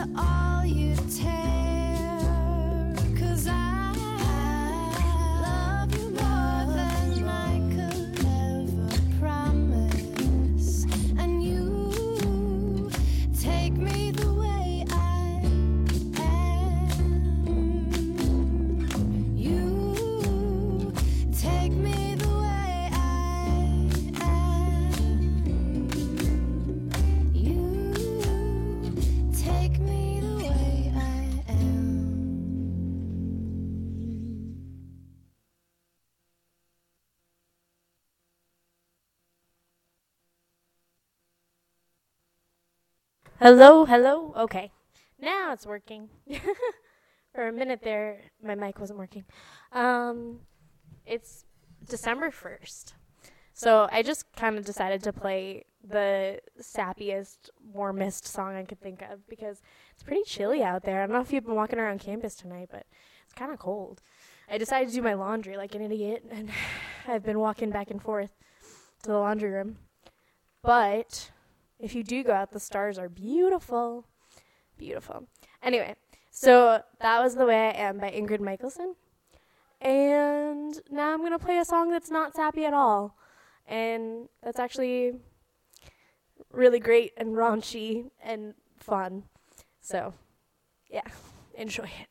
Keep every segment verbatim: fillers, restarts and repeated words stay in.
all you tear, 'cause I love you more than I could ever promise, and you take me the way I am. You take me the way I am. You take me the way I am. Hello, hello. Okay. Now it's working. For a minute there, my mic wasn't working. Um, it's December first. So I just kind of decided to play the sappiest, warmest song I could think of because it's pretty chilly out there. I don't know if you've been walking around campus tonight, but it's kind of cold. I decided to do my laundry like an idiot, and I've been walking back and forth to the laundry room. But if you do go out, the stars are beautiful. Beautiful. Anyway, so that was The Way I Am by Ingrid Michaelson. And now I'm going to play a song that's not sappy at all. And that's actually really great and raunchy and fun. So, yeah, enjoy it.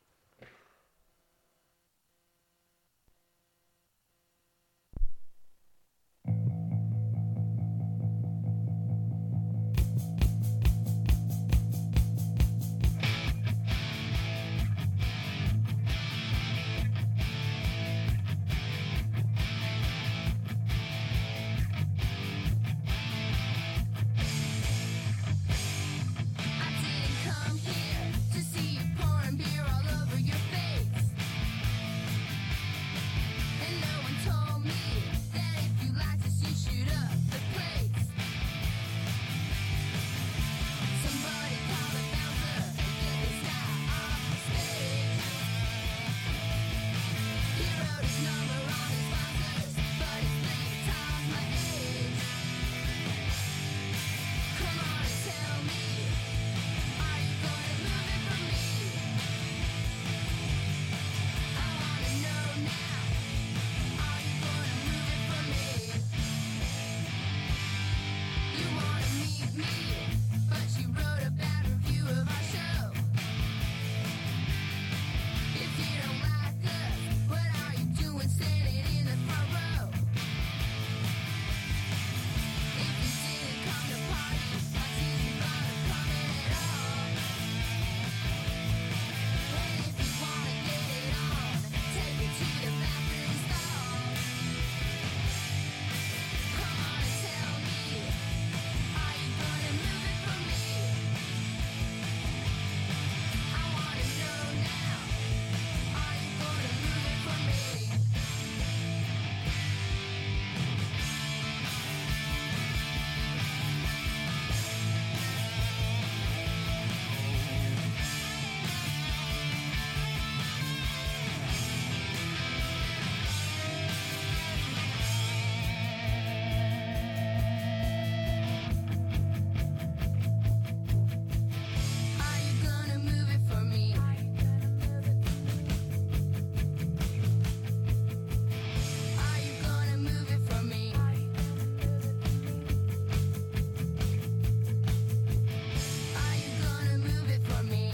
I didn't come here to see you pouring beer all over your face. And no one told me that if you like this, you shoot up the place. Somebody call the bouncer and get this guy off the stage. He wrote his number on his sponsors, but it's three times my age. Come on and tell me, are you gonna move it for me? I wanna know now, are you gonna move it for me? You wanna meet me, but you wrote a bad review of our show. If you don't like us, what are you doing standing in the front row? If you didn't come to party, why did you bother coming at all? And if you wanna get it on, take it to the bathroom stall. Come on and tell me, are you gonna move it for me? I wanna know now, are you gonna move it for me? Are you gonna move it for me? Are you gonna move it for me? Are you gonna move it for me?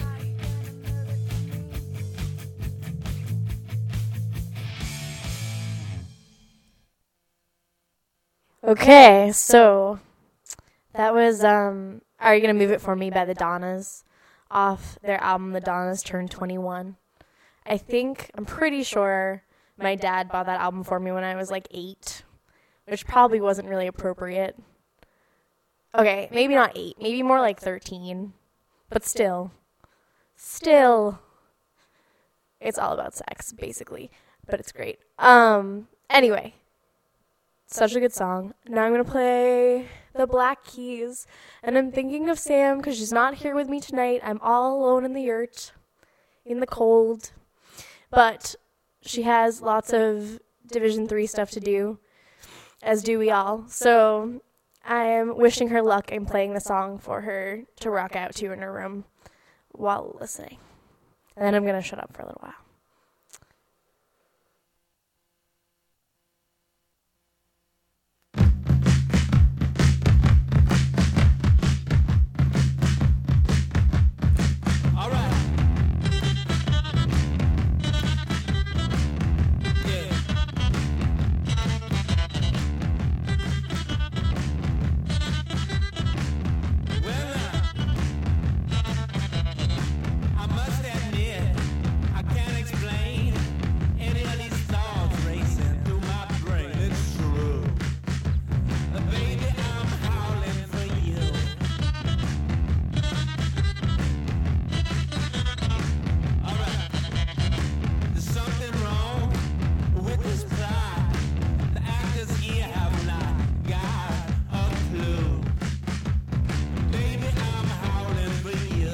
Okay, so that was um Are You Gonna Move It For Me by the Donnas off their album The Donnas Turned twenty-one. I think, I'm pretty sure my dad bought that album for me when I was like eight, which probably wasn't really appropriate. Okay, maybe not eight, maybe more like thirteen, but still, still, it's all about sex, basically, but it's great. Um, anyway. Such a good song. Now I'm going to play the Black Keys. And I'm thinking of Sam because she's not here with me tonight. I'm all alone in the yurt, in the cold. But she has lots of Division three stuff to do, as do we all. So I am wishing her luck and playing the song for her to rock out to in her room while listening. And then I'm going to shut up for a little while. All right. Yeah. Well, now, I must admit, I can't explain any of these thoughts racing through my brain. It's true. Uh, baby, I'm howling for you. All right. There's something wrong with this plot. The actors here have not got a clue. Baby, I'm howling for you.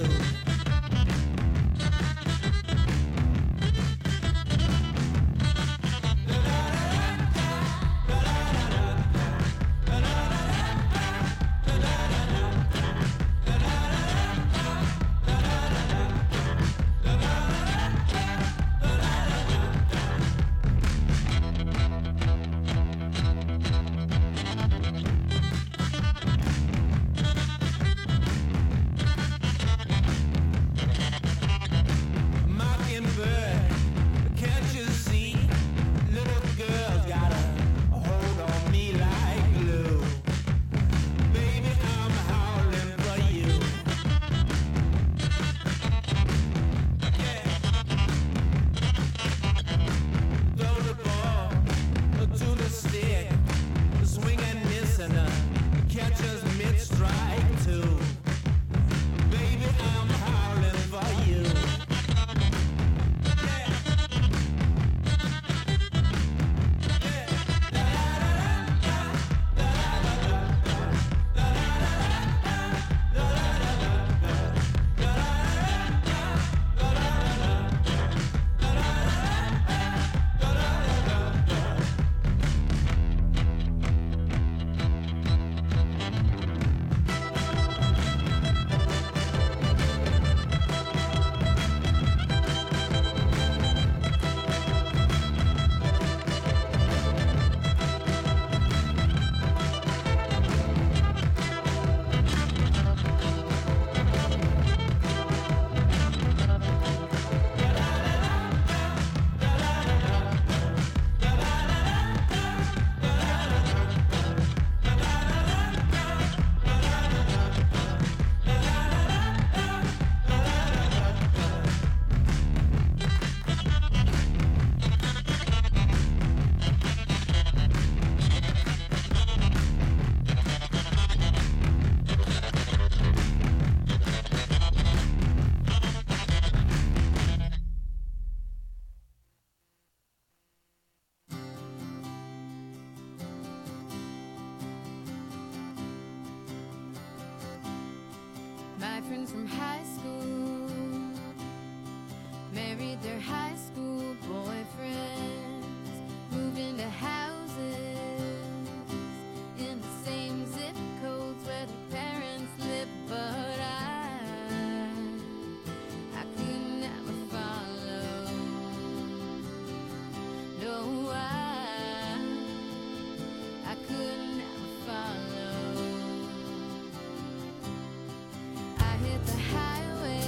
Mockingbird, can't you see? Little girl's got a hold on me like glue. Baby, I'm howling for you. Yeah. Throw the ball to the stick, swing and miss and uh, catcher's mid-strike too. Baby, I'm howling for you. My friends from high school married their high school boyfriends, moved into houses in the same zip codes where their parents lived, but I, I could never follow. No, I, I could never follow. I hit the highway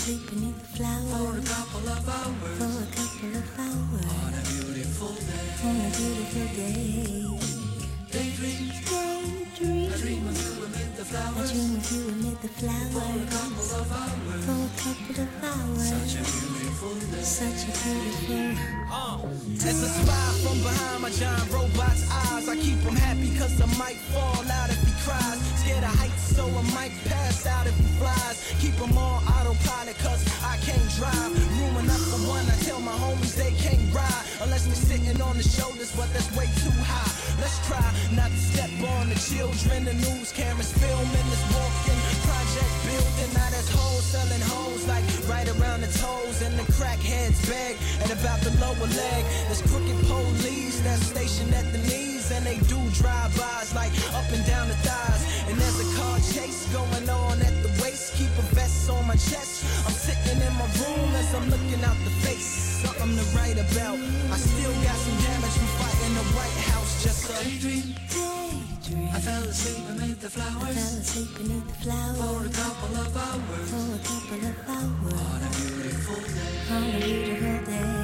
asleep beneath the flowers for a couple of hours. For a couple of hours on a beautiful day. On a beautiful day. Daydream, daydream. I dream of you amid the flowers. I dream of you amid the flowers for a couple of hours. For a couple of hours. Such a beautiful day. Such a beautiful. Uh, as a spy from behind my giant robot's eyes, I keep him happy cause I might fall out if he cries. Scared of heights so I might pass out if he flies. Keep him on autopilot cause I can't drive. Room enough for one, I tell my homies they can't ride unless we're sitting on the shoulders, but that's way too high. Let's try not to step on the children. The news cameras filming this walking project building. Now there's hoes selling hoes like right around the toes, and the crackheads beg and about the lower leg. There's crooked police that's stationed at the knees, and they do drive-bys like up and down the thighs. And there's a car chase going on at the waist. Keep a vest on my chest. I'm sitting in my room as I'm looking out the face. Something to write about. I still got some damage from fighting the White House. Just a daydream. Daydream. I fell asleep beneath the flowers. I fell asleep beneath the flowers for a couple of hours. For a couple of hours On a beautiful day. on a beautiful day.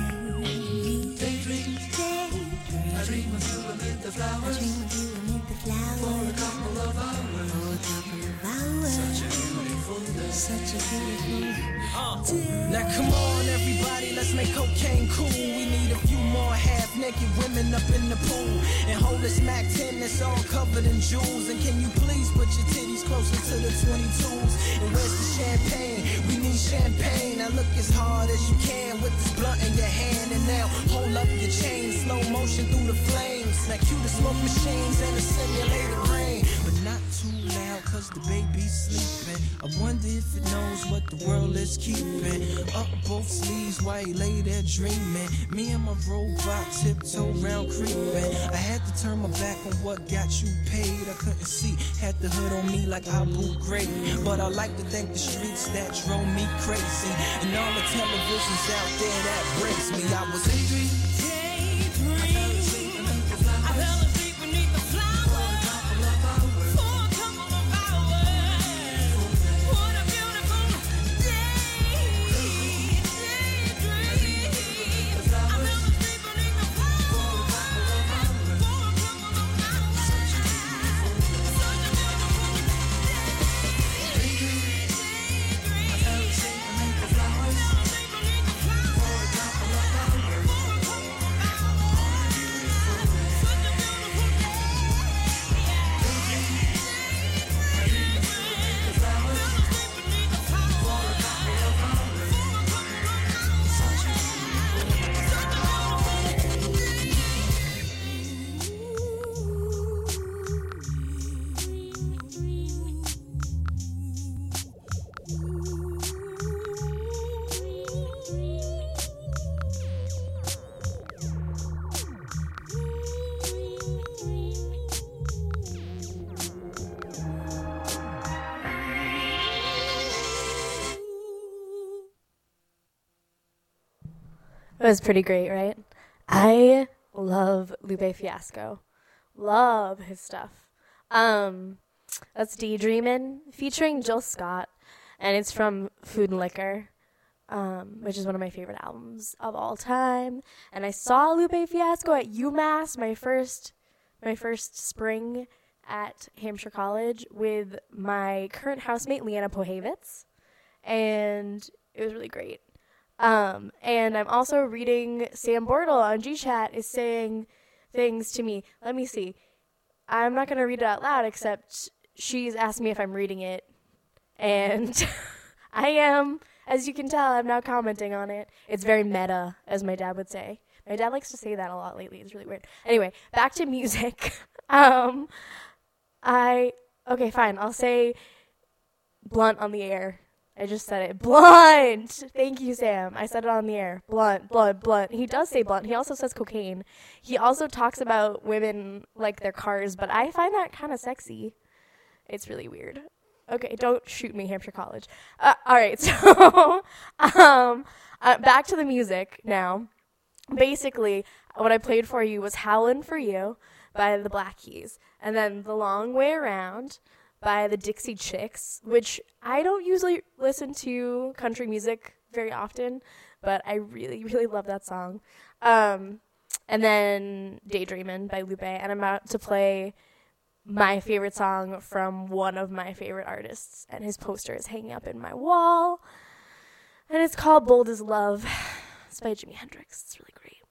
Daydream. Daydream. I dream of you amid the I flowers dream of you amid the flowers for a couple of hours. for a couple of hours. Such a beautiful day. Such a beautiful Uh, day. now come on everybody, let's make cocaine cool. We need a few more half-naked women up in the pool and hold this Mac ten that's all covered in jewels. And can you please put your titties closer to the twenty-twos? And where's the champagne? We need champagne. Now look as hard as you can with this blunt in your hand, and now hold up your chain, slow motion through the flames. Now cue the smoke machines and the simulated rain, but not too loud cause the baby's sleeping. I wonder if it knows what the world is keeping. Up both sleeves while he lay there dreaming. Me and my robot tiptoe round creeping. I had to turn my back on what got you paid. I couldn't see, had the hood on me like Abu Ghraib. But I like to thank the streets that drove me crazy, and all the televisions out there that breaks me. I was daydream. I fell asleep beneath the flowers. I fell asleep beneath the flowers for a couple of hours. For a couple of hours. What a beautiful day. Daydream. I fell asleep beneath the flowers for a couple of hours. For a couple of hours. Such a beautiful day. Such a beautiful day. Daydream. I fell asleep beneath the flowers for a couple of hours. For a couple of It was pretty great, right? I love Lupe Fiasco. Love his stuff. Um, that's Daydreamin' featuring Jill Scott, and it's from Food and Liquor, um, which is one of my favorite albums of all time. And I saw Lupe Fiasco at UMass, my first, my first spring at Hampshire College, with my current housemate Leanna Pohevitz, and it was really great. Um, and I'm also reading Sam Bortle on G-Chat is saying things to me. Let me see. I'm not going to read it out loud, except she's asked me if I'm reading it. And I am. As you can tell, I'm now commenting on it. It's very meta, as my dad would say. My dad likes to say that a lot lately. It's really weird. Anyway, back to music. um, I, okay, fine. I'll say blunt on the air. I just said it. Blunt! Thank you, Sam. I said it on the air. Blunt, blunt, blunt. He does say blunt. He also says cocaine. He also talks about women like their cars, but I find that kind of sexy. It's really weird. Okay, don't shoot me, Hampshire College. Uh, all right, so um, uh, back to the music now. Basically, what I played for you was Howlin' For You by the Black Keys, and then The Long Way Around by the Dixie Chicks, which I don't usually listen to country music very often, but I really, really love that song. Um, and then Daydreamin' by Lupe, and I'm about to play my favorite song from one of my favorite artists, and his poster is hanging up in my wall, and it's called Bold as Love. It's by Jimi Hendrix. It's really great.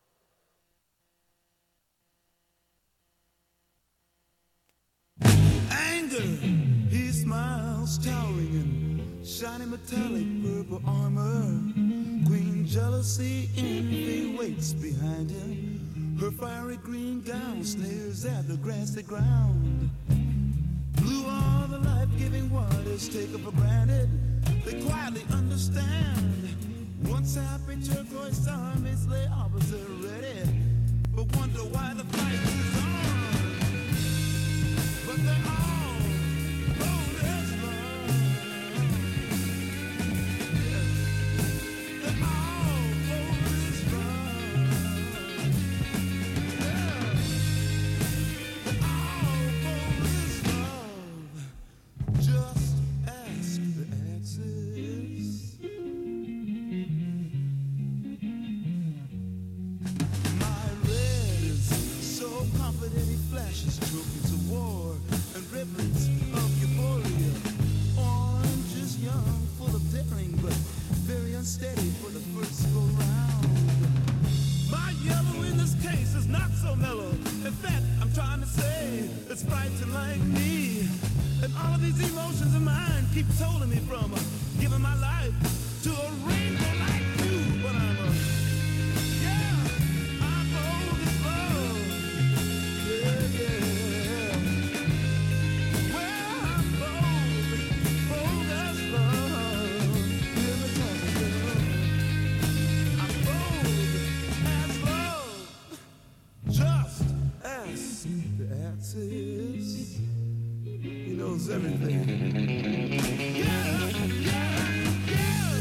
Anger, he smiles, towering in shiny metallic purple armor. Queen jealousy, envy waits behind him. Her fiery green gown sneers at the grassy ground. Blue are the life-giving waters taken for granted. They quietly understand. Once happy turquoise armies lay opposite ready, but wonder why the fight is on. But they're all bold as love. They're all bold as love. Yeah. They're all bold as love. Just ask the exes. My red is so confident he flashes trophies of war and ribbons of euphoria. Orange is young, full of daring, but very unsteady for the first go round. My yellow in this case is not so mellow. In fact, I'm trying to say it's frightened like me. And all of these emotions of mine keep holding me from uh, giving my life to a rainbow like you. But I'm a, yeah, I'm bold as love. Yeah, yeah. Well, I'm bold, bold as love. Hear me talking, girl. I'm bold as love. Just ask the axis. He knows everything. Yeah, yeah, yeah.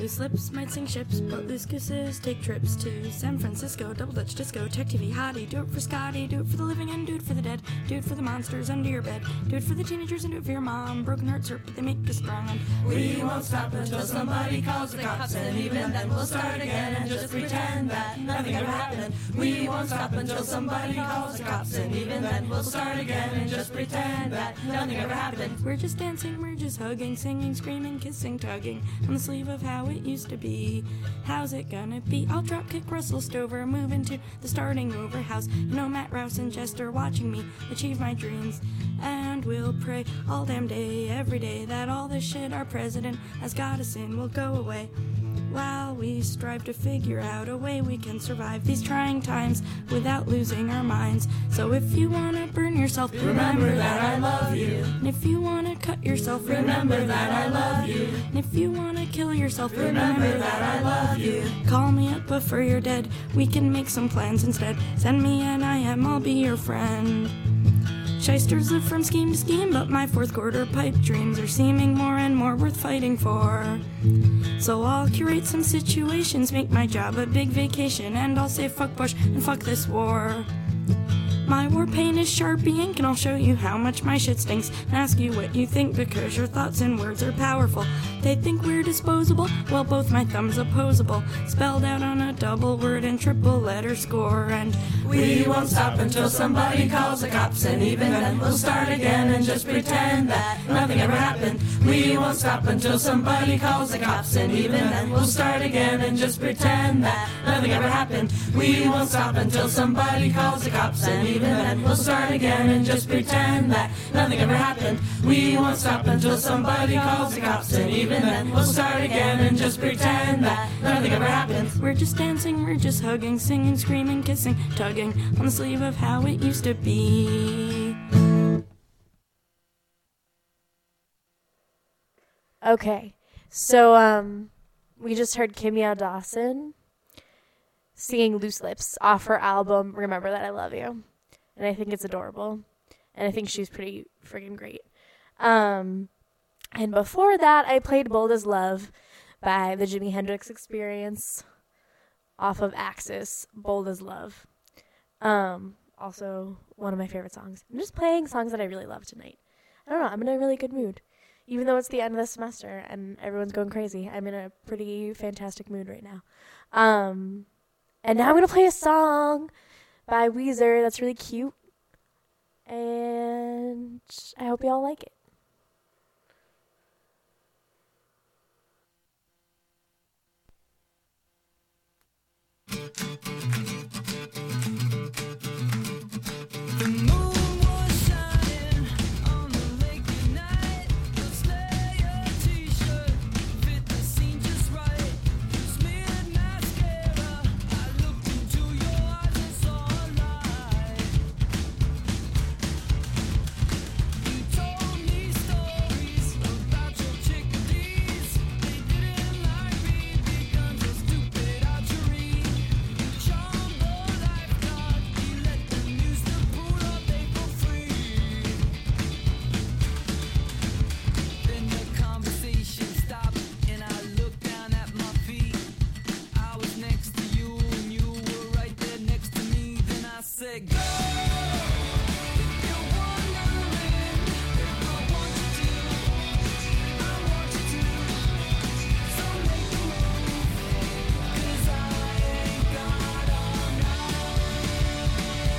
Loose lips might sink ships, but loose gooses take trips to San Francisco. Double Dutch disco, tech T V hottie. Do it for Scotty, do it for the living and do it for the dead. Do it for the monsters under your bed. Do it for the teenagers and do it for your mom. Broken hearts hurt, but they make us strong. And we won't stop until somebody calls the cops, and even then we'll start again and just pretend that nothing ever happened. We won't stop until somebody calls the cops, and even then we'll start again and just pretend that nothing ever happened. We're just dancing, we're just hugging, singing, screaming, kissing, tugging on the sleeve of how it used to be. How's it gonna be? I'll drop kick Russell Stover, move into the starting over house. You know, Matt Rouse and Jester watching me achieve my dreams. And we'll pray all damn day, every day, that all the shit our president has got us in will go away, while we strive to figure out a way we can survive these trying times without losing our minds. So if you wanna burn yourself, remember that I love you. And if you wanna cut yourself, remember that I love you. And if you wanna kill yourself, remember that I love you. Call me up before you're dead, we can make some plans instead. Send me an I M, I'll be your friend. Shysters live from scheme to scheme, but my fourth quarter pipe dreams are seeming more and more worth fighting for. So I'll curate some situations, make my job a big vacation, and I'll say fuck Bush and fuck this war. My war paint is Sharpie ink, and I'll show you how much my shit stinks and ask you what you think, because your thoughts and words are powerful. They think we're disposable, well, both my thumbs opposable, spelled out on a double word and triple letter score. And we won't stop until somebody calls the cops, and even then we'll start again and just pretend that nothing ever happened. We won't stop until somebody calls the cops, and even then we'll start again and just pretend that nothing ever happened. We won't stop until somebody calls the cops, and even then we'll start again and just pretend that nothing ever happened. We won't stop until somebody calls the cops, and even then we'll start again and just pretend that nothing ever happened. We're just dancing, we're just hugging, singing, screaming, kissing, tugging on the sleeve of how it used to be. Okay, so um, we just heard Kimya Dawson singing Loose Lips off her album Remember That I Love You. And I think it's adorable. And I think she's pretty friggin' great. Um, and before that, I played Bold as Love by the Jimi Hendrix Experience off of Axis, Bold as Love. Um, also, one of my favorite songs. I'm just playing songs that I really love tonight. I don't know, I'm in a really good mood. Even though it's the end of the semester and everyone's going crazy, I'm in a pretty fantastic mood right now. Um, and now I'm going to play a song by Weezer that's really cute. And I hope you all like it. The moon was shining on the lake at night. The Slayer t-shirt fit the scene just right. You smeared mascara. I looked into your eyes and saw a light. You told me stories about your chickadees. They didn't like me because of stupid archery. You charmed the lifeguard. You let them use the pool all day for free. Then the conversation stopped and I looked down at my feet. I was next to you and you were right there next to me. Then I said, go! If you're wondering if I want you to, I want you to. So make a move, 'cause I ain't got all night.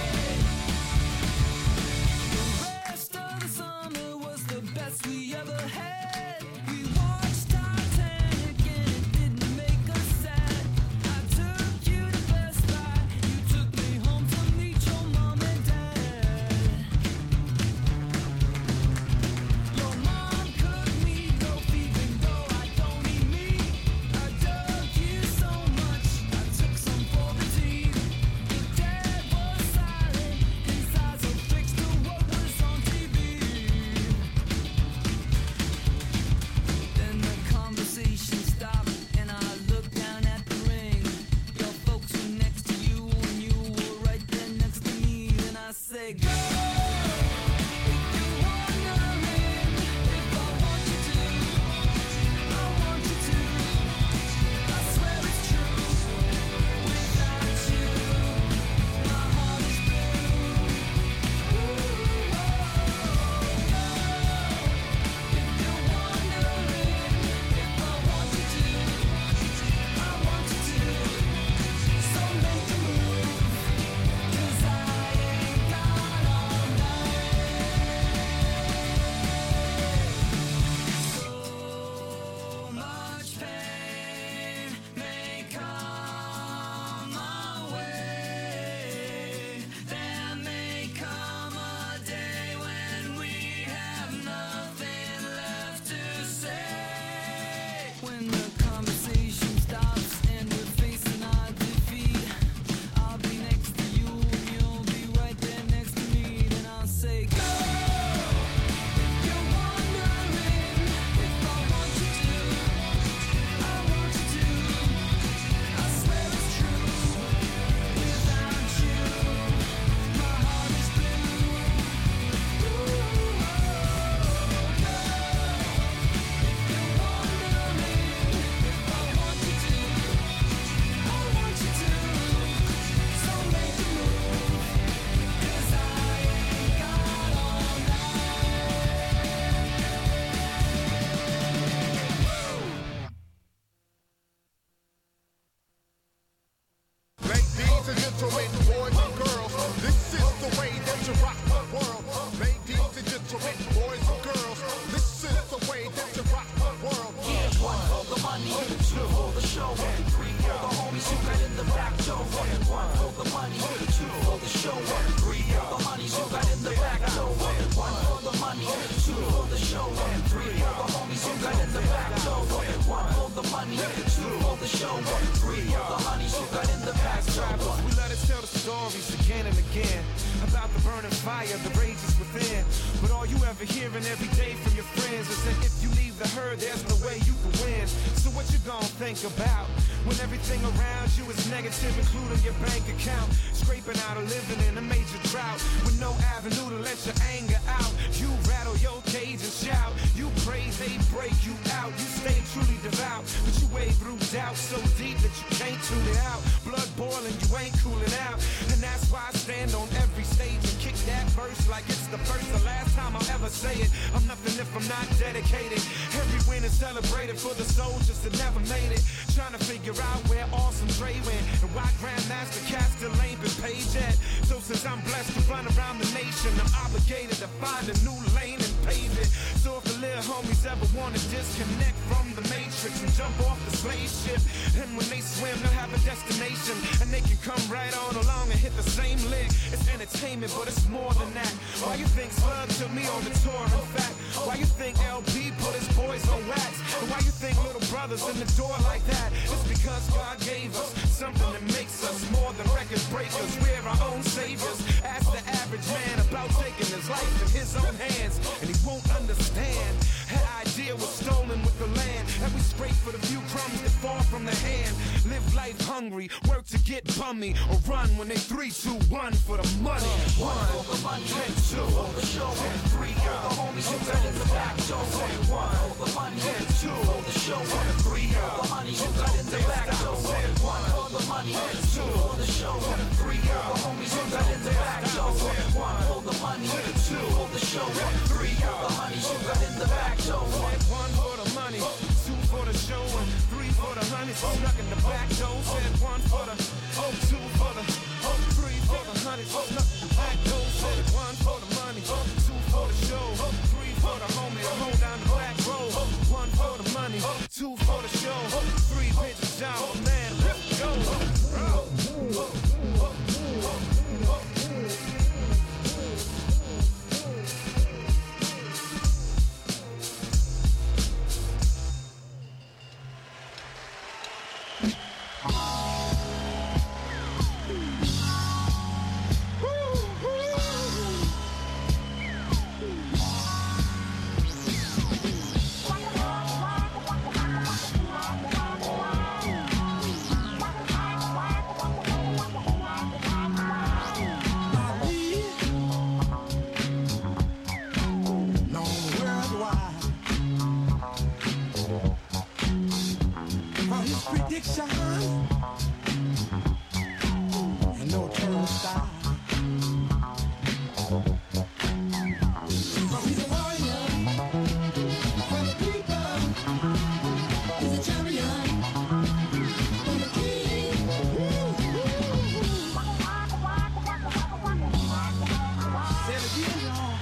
The rest of the summer was the best we ever had. We watched Titanic and it didn't make us sad. I took you to Best Buy, you took me home to meet your mom. money, two for the show, three for the honeys who got in the back door. We let us tell the stories again and again about the burning fire, the rages within. But all you ever hearing every day from your friends is that if you leave the herd, there's no way you can win. So what you gonna think about when everything around you is negative, including your bank account? Scraping out a living in a major drought with no avenue to let your anger out. You rattle your cage and shout. You pray they break you out. You stay truly devout, but you wade through doubt so deep that you can't tune it out. Blood boiling, you ain't cooling out. And that's why I stand on every stage and kick that verse like it's the first or last time I'll ever say it. I'm nothing if I'm not dedicated. Every win is celebrated for the soldiers that never made it. Trying to figure out where Awesome Dre went and why Grandmaster Cat still ain't been paid yet. So since I'm blessed to run around the nation, I'm obligated to find a new lane and pave it. So if the little homies ever want to disconnect from the matrix and jump off the slave ship, and when they swim they'll have a destination and they can come right on along and hit the same lick. It's entertainment, but it's more than that. Why you think Slug took me on the tour? In fact, why you think L B put his boys on wax? And why you think Little Brother's in the door like that? It's because God gave us something that makes us more than record breakers. We're our own saviors. Ask the average man about taking his life in his own hands, and he won't understand. That idea was stolen with the land, and we scrape for the few crumbs that fall from the hand. Live life hungry, work to get bummy, or run when they three, two, one for the money. One for the money, and two for the show, and three for the homies who got in the back door. One for the money, and two for the show, and three for the honeys who got in the back door. One for the money, and two for the show, and three for the homies who got in the back door. One for the money, and two for the show, and three for the honeys who got in the back door. One for the money, two for the show, and three for the honeys who snuck in the back door. Said one for the, oh, two for the, oh, three for the honeys who snuck in the back door. Said one for the money, two for the show, three for the homie to hold down the back row. One for the money, two for the show, three bitches out, man, let's go. Prediction and no turn style. But he's a warrior for the people. He's a champion for the king. Say it again, y'all.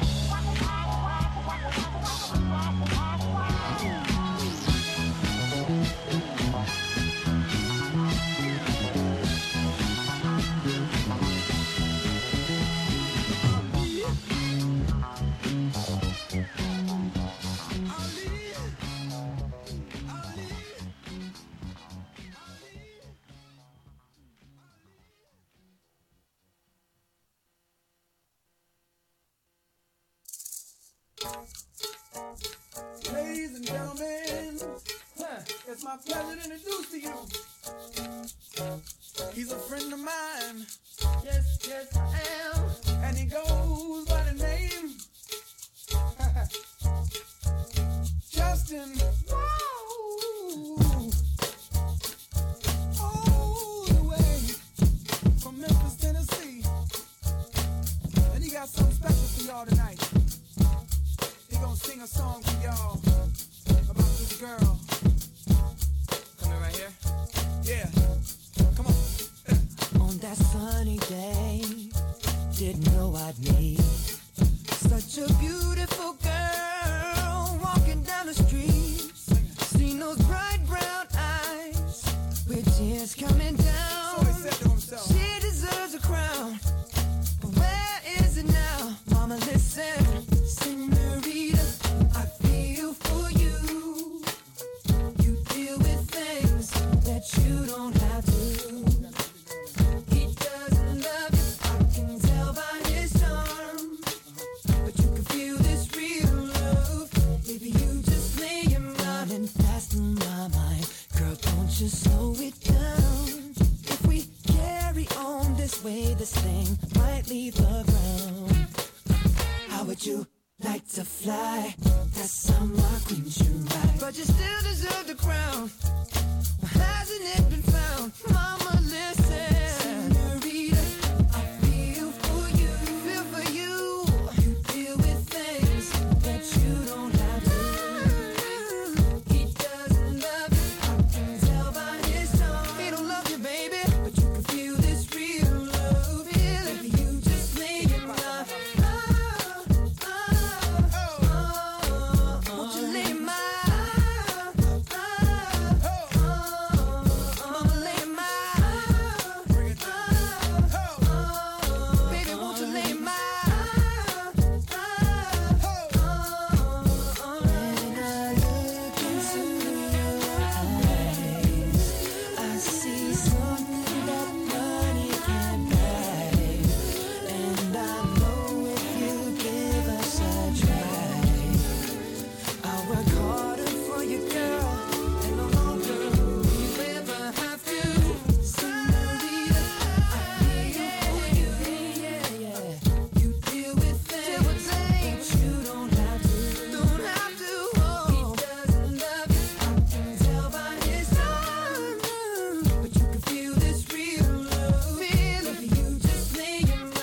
Ladies and gentlemen, huh, it's my pleasure to introduce to you. He's a friend of mine. Yes, yes, I am. And he goes by the name Justin. Whoa. All the way from Memphis, Tennessee. And he got something special for y'all tonight. He gonna sing a song for y'all about this girl. Coming right here? Yeah. Come on. On that sunny day, didn't know I'd meet such a beautiful girl walking down the street. you slow it down? If we carry on this way, this thing might leave the ground. How would you like to fly? That summer queen should ride. But you still deserve the crown. Well, hasn't it been found? Mama, listen. Senorita, I feel for you, feel for you. You deal with things that you don't have to. He doesn't love you, I can tell by his tone. He don't love you, baby, but you can feel this real love. Feel it, you just lay in my love. Won't you lay in my Mama, lay in my baby, won't you lay in my when I look into your eyes, I see something that money can't buy. And I know if you give us a try, I'll work harder for you, girl, and no longer will you ever have to. Senorita, I feel for you, yeah, yeah. You deal with things that you don't have to, don't have to. Oh. He doesn't love you, I can tell by his tone. But you can feel this real love, feel it, you just lay in my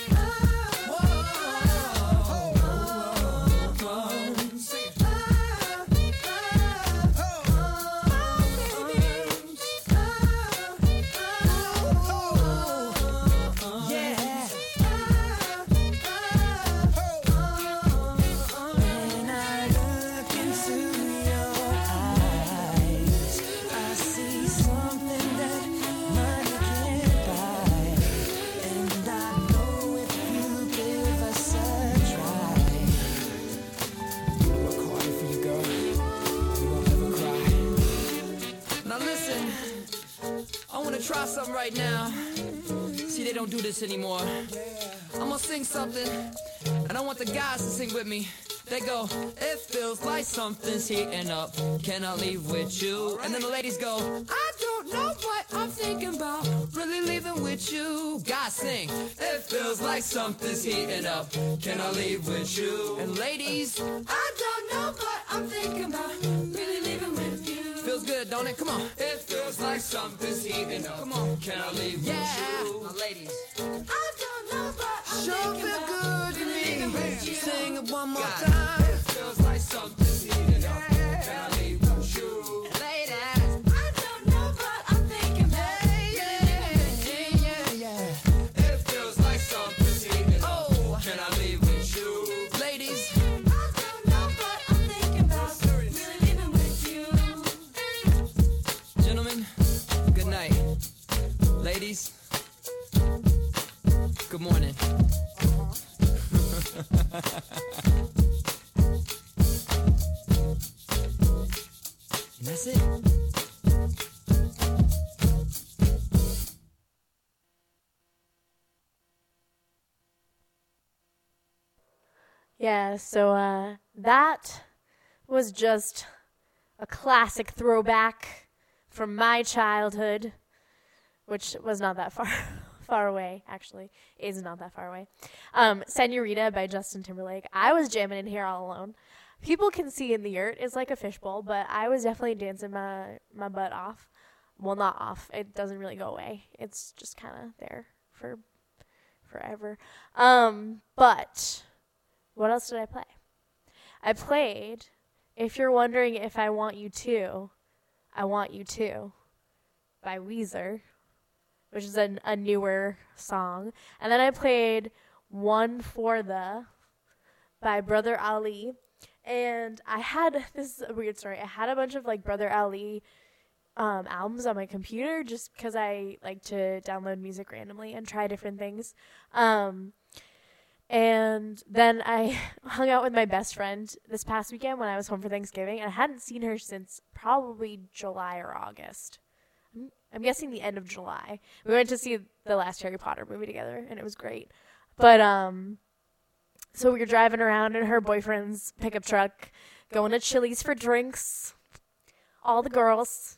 When I look into your eyes, I see something that money can't buy. And I know if you give us a try, work harder for you, girl. You won't ever cry. Now listen, I wanna try something right now. See, they don't do this anymore. I'm gonna sing something, and I want the guys to sing with me. They go, it feels like something's heating up. Can I leave with you? And then the ladies go, I don't know what I'm thinking about. Really leaving with you. Guys sing, it feels like something's heating up. Can I leave with you? And ladies, I don't know what I'm thinking about. Really leaving with you. Feels good, don't it? Come on. It feels like something's heating up. Come on. Can I leave with you? Now, ladies. I don't know what I'm sure feel good to me. Sing it one more time. It feels like something's heating up. Can I leave with you? Ladies, I don't know what I'm thinking about. Yeah, yeah, yeah, yeah. It feels like something's heating up. Oh, can I leave with you? Ladies, I don't know what I'm thinking about. Really living with you. Gentlemen, good night. Ladies, good morning. And that's it. Yeah, so uh, that was just a classic throwback from my childhood, which was not that far far away, actually. Is not that far away. Um, Senorita by Justin Timberlake. I was jamming in here all alone. People can see in the yurt is like a fishbowl, but I was definitely dancing my, my butt off. Well, not off. It doesn't really go away. It's just kind of there for forever. Um, but what else did I play? I played If You're Wondering If I Want You To, I Want You To by Weezer, which is a, a newer song. And then I played One for the by Brother Ali. And I had, this is a weird story, I had a bunch of like Brother Ali um, albums on my computer just because I like to download music randomly and try different things. Um, and then I hung out with my best friend this past weekend when I was home for Thanksgiving, and I hadn't seen her since probably July or August. I'm, I'm guessing the end of July. We went to see the last Harry Potter movie together, and it was great. But, um... so we were driving around in her boyfriend's pickup truck, going to Chili's for drinks. All the girls,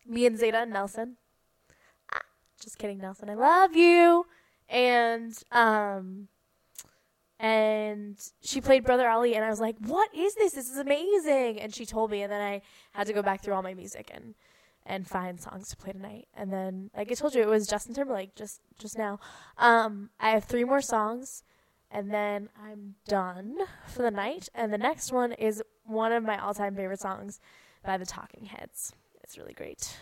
me and Zeta and Nelson. Ah, just kidding, Nelson. I love you. And um, and she played Brother Ali, and I was like, "What is this? This is amazing!" And she told me, and then I had to go back through all my music and and find songs to play tonight. And then, like I told you, it was Justin Timberlake just just now. Um, I have three more songs, and then I'm done for the night. And the next one is one of my all-time favorite songs by the Talking Heads. It's really great.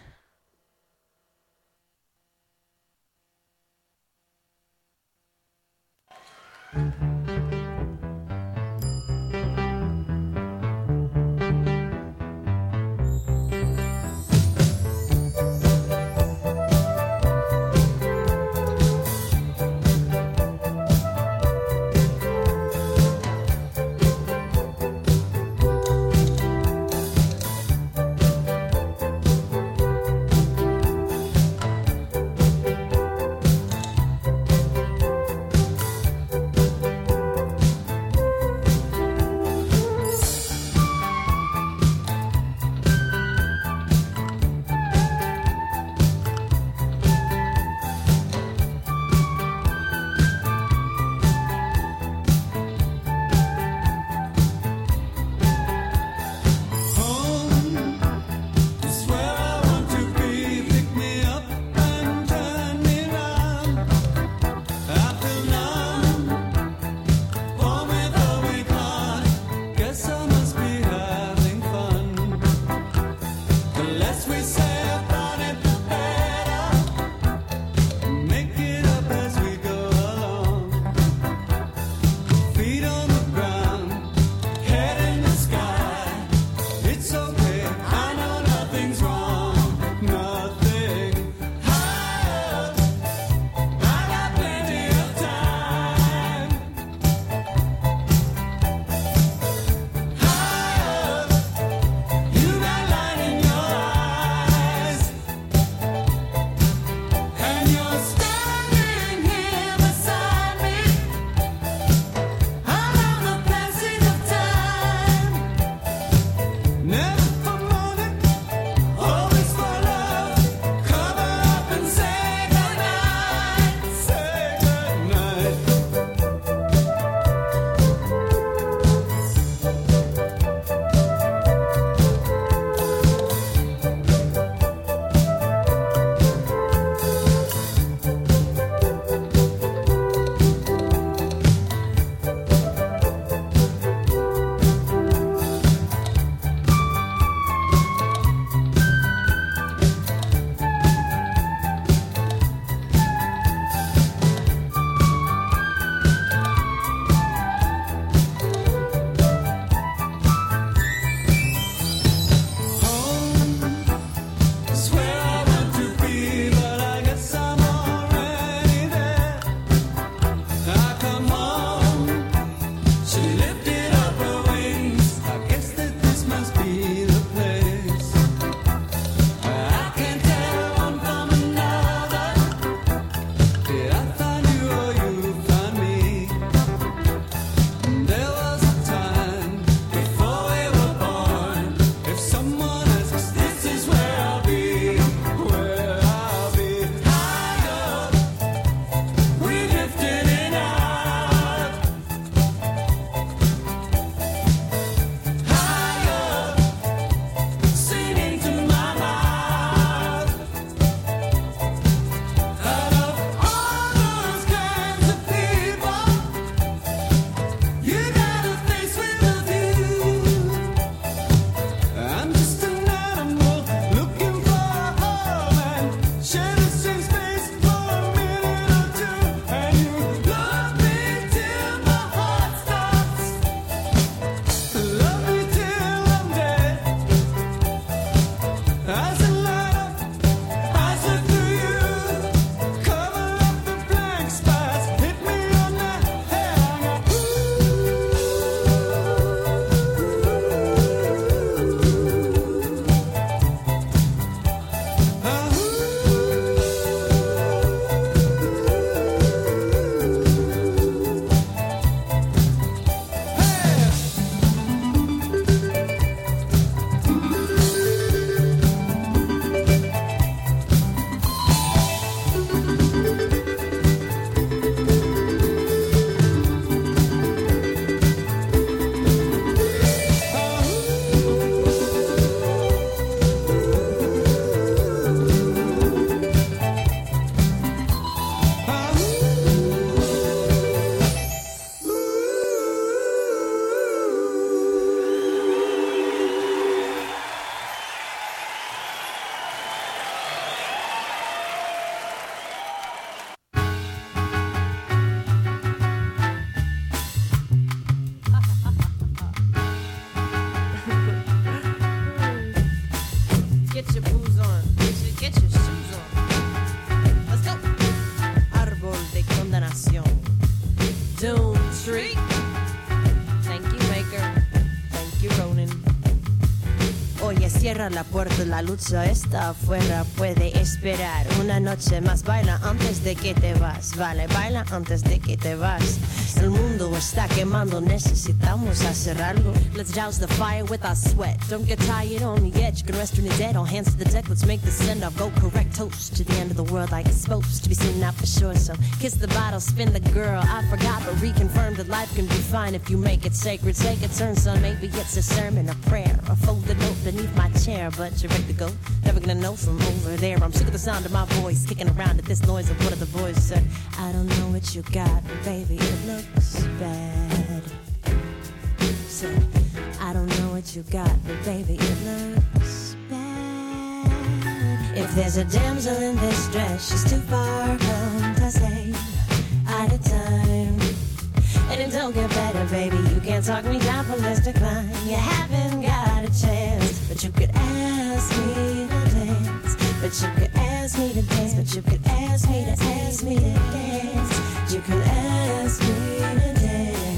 get your booze on. You should get your shoes on. Let's go. Árbol de condenación. Doom tree. Thank you, Maker. Thank you, Ronan. Oye, cierra la puerta, la lucha está afuera, puede esperar una noche más, baila antes de que te vas, vale, baila antes de que te vas. El mundo está quemando, necesitamos hacer algo. Let's douse the fire with our sweat. Don't get tired on the edge, you can rest when you're dead. All hands to the deck, let's make the send off. Go correct, toast to the end of the world like it's supposed to be seen out for sure. So kiss the bottle, spin the girl. I forgot, but reconfirm that life can be fine if you make it sacred. Take a turn, son, maybe it's a sermon, a prayer, a folded note beneath my chair. But you're ready to go, never gonna know from over there. I'm sick of the sound of my voice kicking around at this noise of one of the boys said, I don't know what you got, but baby, it looks bad. Said, I don't know what you got, but baby, it looks bad. If there's a damsel in distress, she's too far gone to say out of time. And it don't get better, baby, you can't talk me down from this decline. You haven't got a chance, but you could ask me to dance. But you could ask me to dance, but you could ask me to ask me to dance. You could ask me to dance.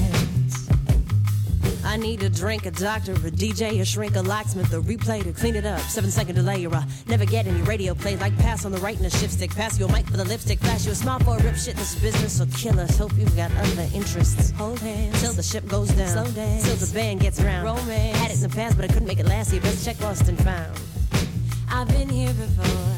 I need a drink, a doctor, a D J, a shrink, a locksmith, a replay to clean it up. Seven second delay, or I never get any radio play. Like pass on the right and a shift stick. Pass your mic for the lipstick. Flash you a smile for a rip shit. This business will kill us. Hope you've got other interests. Hold hands till the ship goes down. Slow dance till the band gets around. Romance had it in the past, but I couldn't make it last year. Best check lost and found. I've been here before.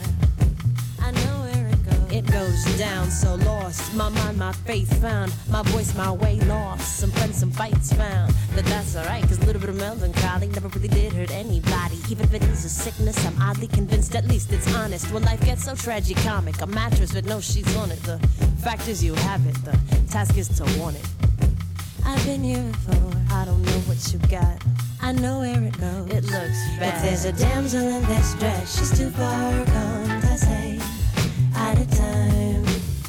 I know where it goes. It goes down so lost. My mind, my faith found. My voice, my way lost. Some friends, some fights found. But that's alright, cause a little bit of melancholy never really did hurt anybody. Even if it is a sickness, I'm oddly convinced at least it's honest. When life gets so tragicomic, a mattress with no sheets on it. The fact is you have it, the task is to want it. I've been here before, I don't know what you got. I know where it goes. It looks bad. If there's a damsel in distress, she's too far gone to say out of time.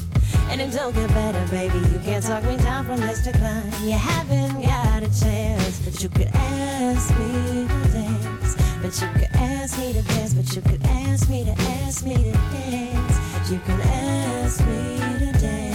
And it don't get better, baby, you can't talk me down from this decline. You haven't got a chance, but you could ask me to dance. But you could ask me to dance, but you could ask me to ask me to dance. But you can ask me to dance.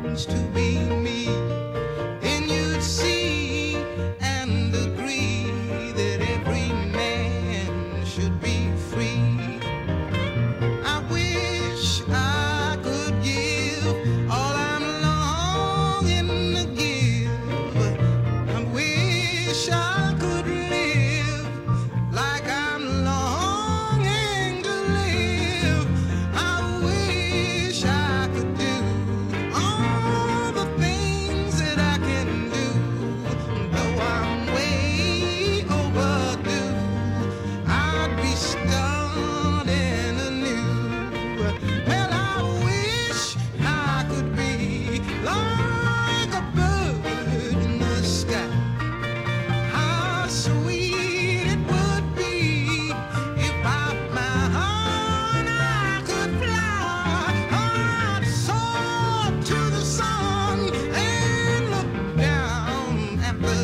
To be me, then you'd see and agree.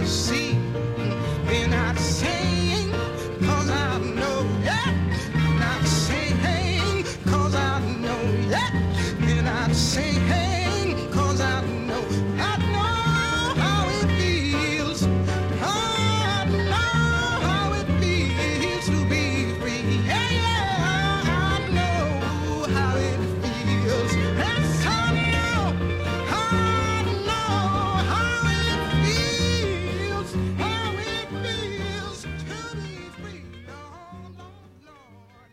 see. They're not saying, cause I know, yeah. Not saying, cause I know, yeah. They're not saying, cause I know, I know how it feels. I know how it feels to be free. Yeah, yeah, I know how it feels. Yes, I know, I know how it feels, how it feels to be free. Lord, Lord, Lord.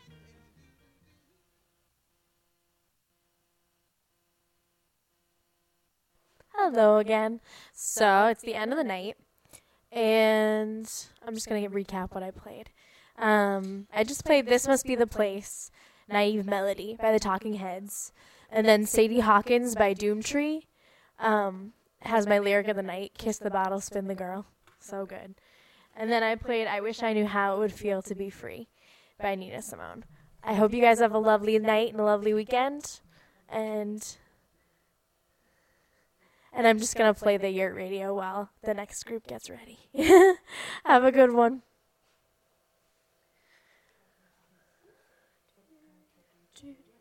Hello again. So it's the end of the night, and I'm just gonna recap what I played. Um, I just played "This Must Be the Place," "Naive Melody" by the Talking Heads, and then Sadie Hawkins by Doomtree um, has my lyric of the night: "Kiss the bottle, spin the girl." So good. And then I played "I Wish I Knew How It Would Feel to Be Free" by Nina Simone. I hope you guys have a lovely night and a lovely weekend, and. And I'm just going to play the Yurt Radio while the next group gets ready. Have a good one. Judy.